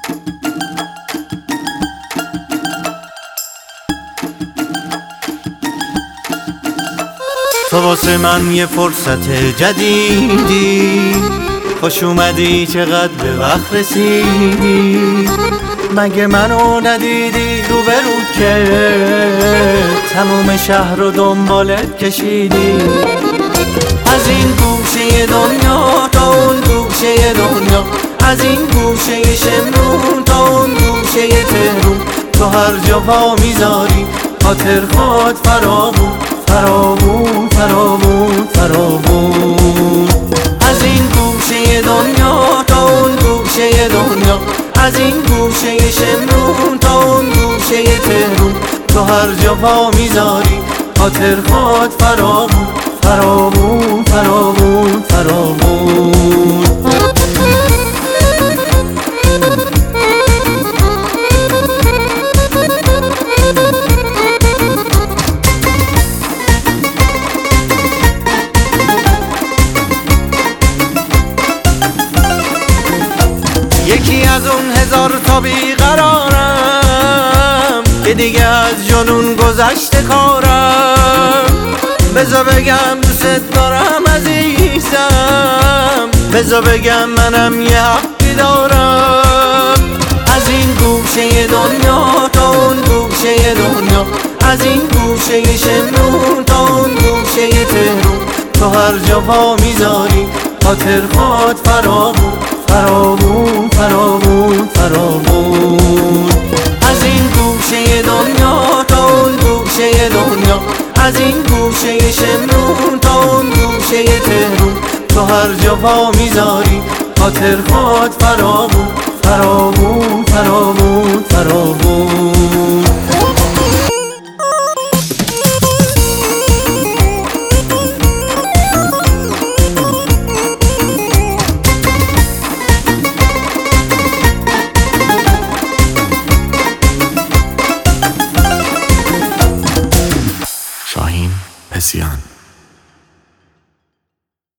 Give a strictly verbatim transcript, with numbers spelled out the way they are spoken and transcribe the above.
تو واسه من یه فرصت جدیدی، خوش اومدی چقدر به وقت رسیدی. مگه منو ندیدی روبرو که تموم شهر رو دنبالت کشیدی؟ از این گوشه دنیا تا اون گوشه دنیا، از این گوشه شمرون تا اون گوشه تهرون، تو هر جا پا میذاری خاطر خود فراوون فراوون فراوون فراوون. از این گوشه دنیا تا اون گوشه دنیا، از این گوشه شمرون تا اون گوشه تهرون، تو هر جا پا میذاری خاطر خود فراوون فراوون فراوون فراوون. یکی از اون هزار تا بیقرارم که دیگه از جنون گذشته کارم. بذار بگم دوست دارم عزیزم، بذار بگم منم یه حقی دارم. از این گوشه دنیا تا اون گوشه دنیا، از این گوشه شمرون تا اون گوشه تهرون، تو هر جا پا میذاری خاطر خود فراوون فراوون فراوون فراوون. از این گوشه دنیا تا اون گوشه دنیا، از این گوشه شمرون تا اون گوشه تهرون، تو هر جا پا میذاری خاطر خود فراوون